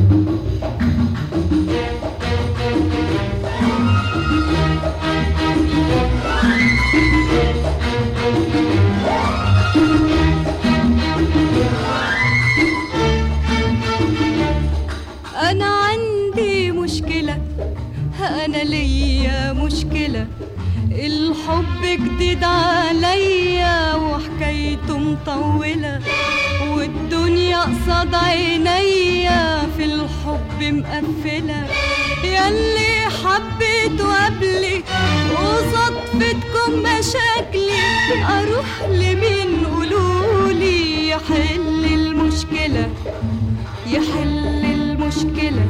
أنا عندي مشكلة، أنا ليا مشكلة، الحب جديد عليا وحكايته مطولة، والدنيا قصاد عينيا في الحب مقفلة. ياللي حبيته قبلي وصدفتكم مشاكلي، أروح لمين قولولي يحل المشكلة، يحل المشكلة.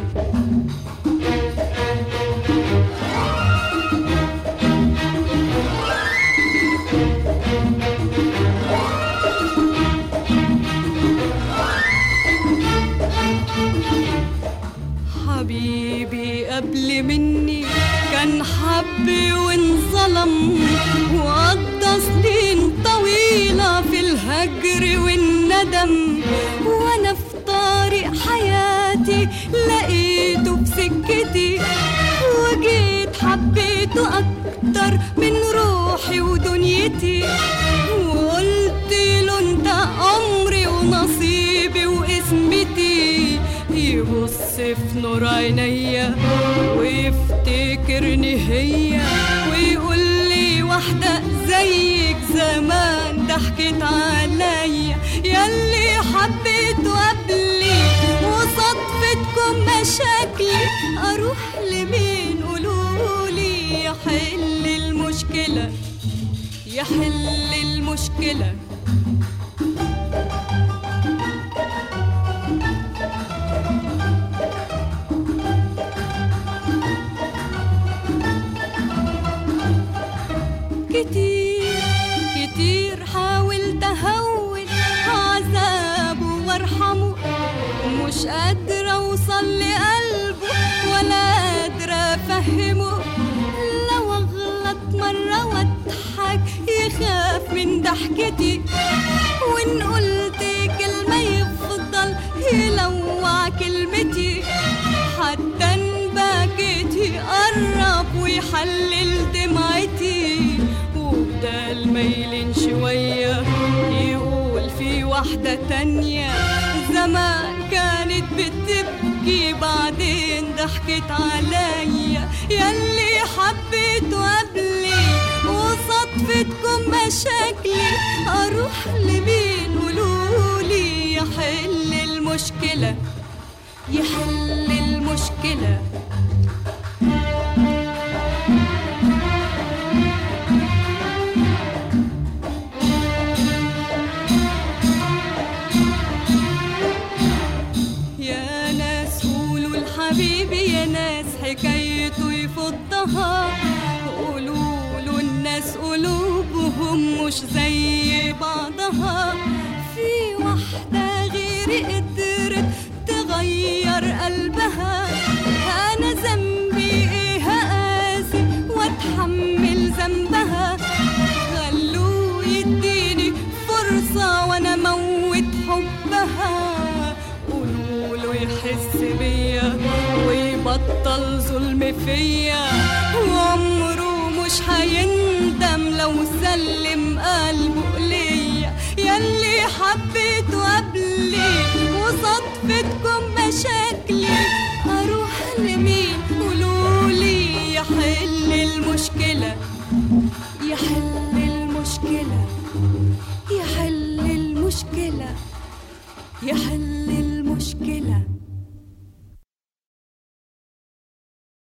حبيبي قبل مني كان حبي وانظلم، وقضى سنين طويلة في الهجر والندم، وانا في طريق حياتي لقيته في سكتي، وجيت حبيته اكتر من روحي ودنيتي، وقلت له انت عمري ونصيبي واسمتي، يبص في نور عينيا ويفتكرني هي، ويقول لي واحدة زيك زمان ضحكت عليا. ياللي حبيته قبلي وصدفتكم مشاكلي، اروح لمين قولولي يحل المشكلة، يحل المشكلة. كتير كتير حاولت اهون عذابه وارحمه، مش قادرة اوصل لقلبه ولا قادرة افهمه، لو اغلط مرة واضحك يخاف من ضحكتي، وان قلت كلمة يفضل يلوع كلمتي، حتى ان بكيت يقرب ويحلل دمعتي، وبدال ما يلين شوية يقول في واحدة تانية زمان كانت بتبكي بعدين ضحكت عليا. ياللي حبيته قبلي وصدفتكم مشاكلي، اروح لمين قولولي يحل المشكلة، يحل المشكلة. حبيبي يا ناس حكايته يفضها، قولوله الناس قلوبهم مش زي بعضها، في واحدة غيري قدرت تغير قلبها، أنا ذنبي إيه هقاسي وأتحمل ذنبها، خلوه يديني فرصة وأنا موت حبها، قولوله يحس بيا ويبطل ظلم فيا، وعمره مش هيندم لو سلم قلبه ليا. ياللي حبيته قبلي وصدفتكم مشاكلي، اروح لمين قولولي يحل المشكلة، يحل المشكلة، يحل المشكلة، يحل المشكلة.